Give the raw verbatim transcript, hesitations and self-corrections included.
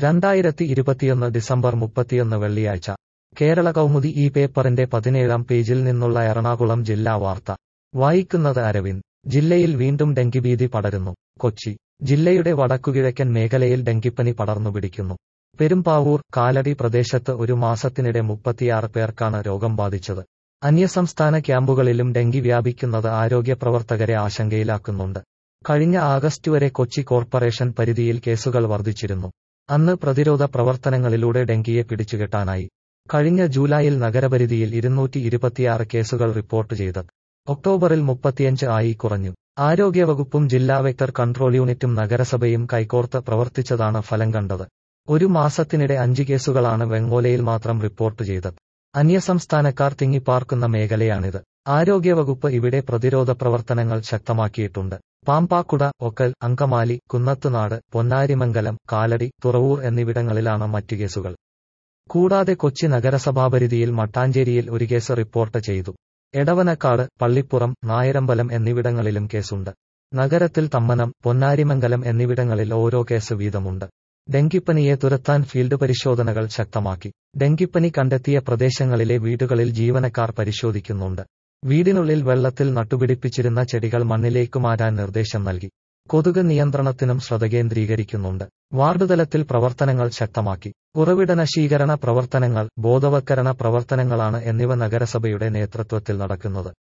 രണ്ടായിരത്തി ഇരുപത്തിയൊന്ന് ഡിസംബർ മുപ്പത്തിയൊന്ന് വെള്ളിയാഴ്ച കേരള കൗമുദി ഈ പേപ്പറിന്റെ പതിനേഴാം പേജിൽ നിന്നുള്ള എറണാകുളം ജില്ലാ വാർത്ത വായിക്കുന്നത് അരവിന്ദ്. ജില്ലയിൽ വീണ്ടും ഡെങ്കിഭീതി പടരുന്നു. കൊച്ചി ജില്ലയുടെ വടക്കുകിഴക്കൻ മേഖലയിൽ ഡെങ്കിപ്പനി പടർന്നുപിടിക്കുന്നു. പെരുമ്പാവൂർ, കാലടി പ്രദേശത്ത് ഒരു മാസത്തിനിടെ മുപ്പത്തിയാറ് പേർക്കാണ് രോഗം ബാധിച്ചത്. അന്യസംസ്ഥാന ക്യാമ്പുകളിലും ഡെങ്കി വ്യാപിക്കുന്നത് ആരോഗ്യപ്രവർത്തകരെ ആശങ്കയിലാക്കുന്നുണ്ട്. കഴിഞ്ഞ ആഗസ്റ്റ് വരെ കൊച്ചി കോർപ്പറേഷൻ പരിധിയിൽ കേസുകൾ വർദ്ധിച്ചിരുന്നു. അന്ന് പ്രതിരോധ പ്രവർത്തനങ്ങളിലൂടെ ഡെങ്കിയെ പിടിച്ചുകെട്ടാനായി. കഴിഞ്ഞ ജൂലൈയിൽ നഗരപരിധിയിൽ ഇരുന്നൂറ്റി ഇരുപത്തിയാറ് കേസുകൾ റിപ്പോർട്ട് ചെയ്തത് ഒക്ടോബറിൽ മുപ്പത്തിയഞ്ച് ആയി കുറഞ്ഞു. ആരോഗ്യവകുപ്പും ജില്ലാ വെക്ടർ കൺട്രോൾ യൂണിറ്റും നഗരസഭയും കൈകോർത്ത് പ്രവർത്തിച്ചതാണ് ഫലം കണ്ടത്. ഒരു മാസത്തിനിടെ അഞ്ച് കേസുകളാണ് വെങ്ങോലയിൽ മാത്രം റിപ്പോർട്ട് ചെയ്തത്. അന്യസംസ്ഥാനക്കാർ തിങ്ങിപ്പാർക്കുന്ന മേഖലയാണിത്. ആരോഗ്യവകുപ്പ് ഇവിടെ പ്രതിരോധ പ്രവർത്തനങ്ങൾ ശക്തമാക്കിയിട്ടുണ്ട്. പാമ്പാക്കുട, ഒക്കൽ, അങ്കമാലി, കുന്നത്തുനാട്, പൊന്നാരിമംഗലം, കാലടി, തുറവൂർ എന്നിവിടങ്ങളിലാണ് മറ്റു കേസുകൾ. കൂടാതെ കൊച്ചി നഗരസഭാപരിധിയിൽ മട്ടാഞ്ചേരിയിൽ ഒരു കേസ് റിപ്പോർട്ട് ചെയ്തു. എടവനക്കാട്, പള്ളിപ്പുറം, നായരമ്പലം എന്നിവിടങ്ങളിലും കേസുണ്ട്. നഗരത്തിൽ തമ്മനം, പൊന്നാരിമംഗലം എന്നിവിടങ്ങളിൽ ഓരോ കേസ് വീതമുണ്ട്. ഡെങ്കിപ്പനിയെ തുരത്താൻ ഫീൽഡ് പരിശോധനകൾ ശക്തമാക്കി. ഡെങ്കിപ്പനി കണ്ടെത്തിയ പ്രദേശങ്ങളിലെ വീടുകളിൽ ജീവനക്കാർ പരിശോധിക്കുന്നുണ്ട്. വീടിനുള്ളിൽ വെള്ളത്തിൽ നട്ടുപിടിപ്പിച്ചിരുന്ന ചെടികൾ മണ്ണിലേക്ക് മാറ്റാൻ നിർദ്ദേശം നൽകി. കൊതുക് നിയന്ത്രണത്തിനും ശ്രദ്ധ കേന്ദ്രീകരിക്കുന്നുണ്ട്. വാർഡ് തലത്തിൽ പ്രവർത്തനങ്ങൾ ശക്തമാക്കി. ഉറവിട നശീകരണ പ്രവർത്തനങ്ങൾ, ബോധവത്കരണ പ്രവർത്തനങ്ങളാണ് എന്നിവ നഗരസഭയുടെ നേതൃത്വത്തിൽ നടക്കുന്നത്.